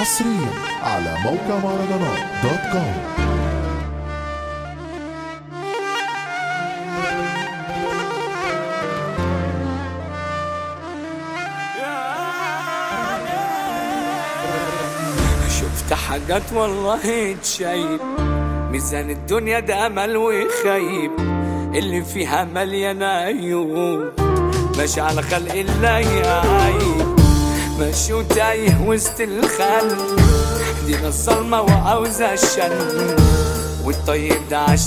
حصريا على موقع مهرجانات دوت كوم. شفت حاجات والله تشيب، ميزان الدنيا ده امل وخيب، اللي فيها مليانة عيوب، ماشي على خلق الله يعيب، ماشي وتايه وسط الخلق، دي ناس ظلمة وعاوزة الشن، والطيب ده عاش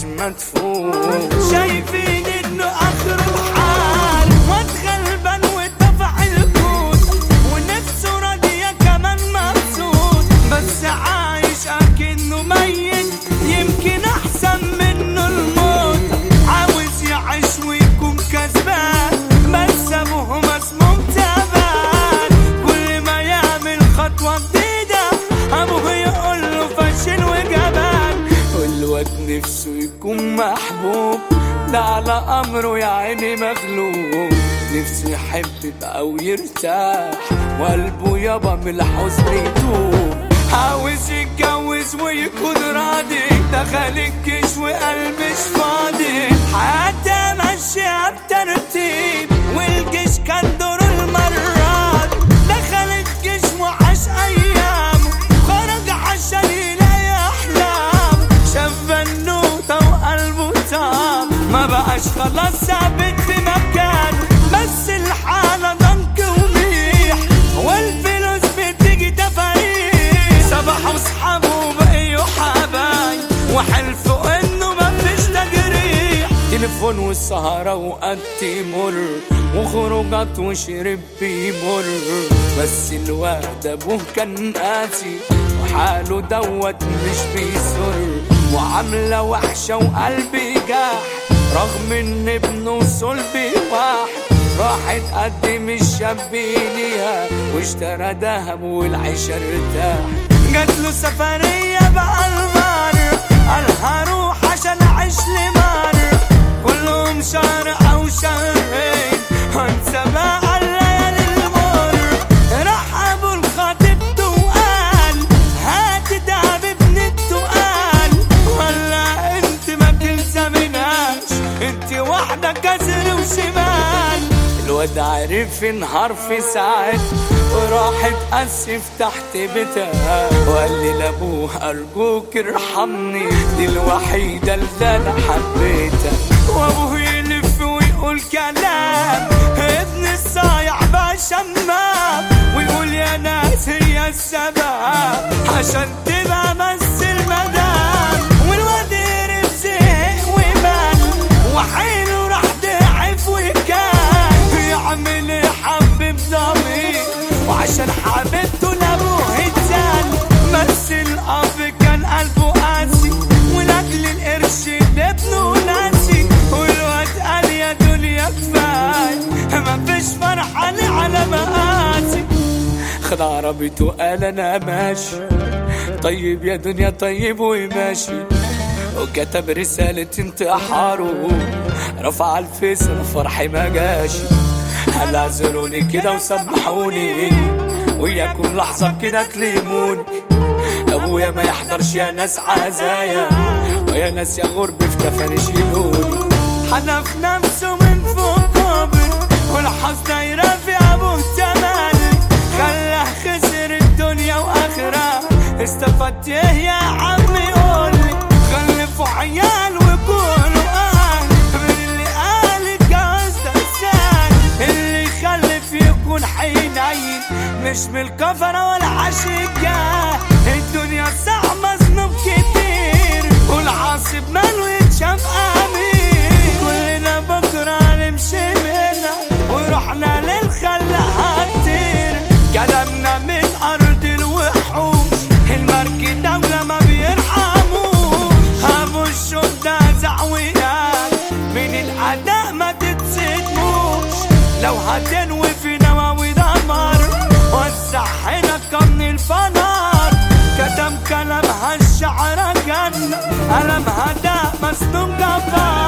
مدفون، شايفين انه اخر الحال، واد غلبان ودفع الكود، ونفسه راضية كمان مبسوط، بس عايش اكنه ميت، يمكن احسن منه الموت، عاوز يعيش ويكون كسبان، بس ابوه مسموم تعبان، كل ما يعمل خطوة جديدة ابوه يقول له فشل وجبان، والواد نفسه يكون محبوب، ده على امره يا عيني مغلوب، نفسه يحب بقى ويرتاح، وقلبه يابا من الحزن يتوب، عاوز يتجوز ويكون راضي، دخل الجيش وقلب مش فاضي، حياته ماشية بترتيب، والجيش كان دوره المرات، دخل الجيش وعاش ايامه، خرج عشان يلاقي احلامه، شاف بنوته وقلبه طاب، ما بقاش خلاص ثابت في مكانه، بس الحالة ضنك وميح، والفلوس بتيجي تفاريح، صباحوا اصحابه بقيوا حبايب، وحلفوا انه مفيش تجريح، تليفون والسهرة وقت مر، وخروجات وشرب بيمر، بس الواد ابوه كان قاسي، وحاله دوت مش بيسر، وعاملة وحشة وقلبي جاح، رغم ان ابنه صلبي واحد، راح تقدم الشاب ليها، واشترى دهب والعيشة ارتاح، جاتله سفرية بقى المر، قال هروح عشان اعيش لمر، كلهم شهر او شهرين، وانسى بقى الليالي المر، راح ابو الخطيبته وقال هات دهب ابن التقال، ولا انت ما تلزمناش، انت واحدة كسر وشمال، الواد عارف انهار في ساعات، وراح اتأسف تحت بيتها، وقال لي لابوه ارجوك ارحمني، دي الوحيدة اللي انا حبيتها، وابوه يلف ويقول كلام، ابن الصايع بقى شمام، ويقول يا ناس هي السبب، عشان تبقى بس المدام، والواد يرف زهق ومال، وحيله راح ضعف وكان، يعمل ايه حبيب ضمير، وعشان حبيبته لابوه اتزال، بس الاب كان قلبه قاسي، ولاجل القرش لابنه ناسي، والواد قال يا دنيا كفايه، مفيش فرحة لي على مقاسي، خد عربيته قال انا ماشي، طيب يا دنيا طيب وماشي، وكتب رسالة انتحاره، رفع الفيس فرحي ما جاشي، قال اعذروني كده وسامحوني، وياكم لحظة كده تليموني، ابويا ما يحضرش يا ناس عزايا، ويا ناس يا غرب في كفن يشيلوني، حنف نفسه من فوق قبر، والحظ دايرة في ابوه تمالي، خلاه خسر الدنيا واخرة، استفدت ايه يا عمي قولي، خلفوا عيال وكونوا اهل، من اللي قال الجواز ده سهل، اللي يخلف يكون حنين، مش من الكفرة ولا عشقة، الدنيا صعب مظلوم كتير، والعاصب ماله يتشاف امين، كلنا بكرة نمشي منها، ورحنا للخلا هتطير، كلامنا من ارض الوحوش، المركي دولة ما بيرحموش، ابو الشدة زعويات، من الاداء ما تتسدموش، لو هتنوي في نواوي دمر، وسع حينك من الفنار، كتم كلامها الشعر جنة، ألمها ده مسنون جبار.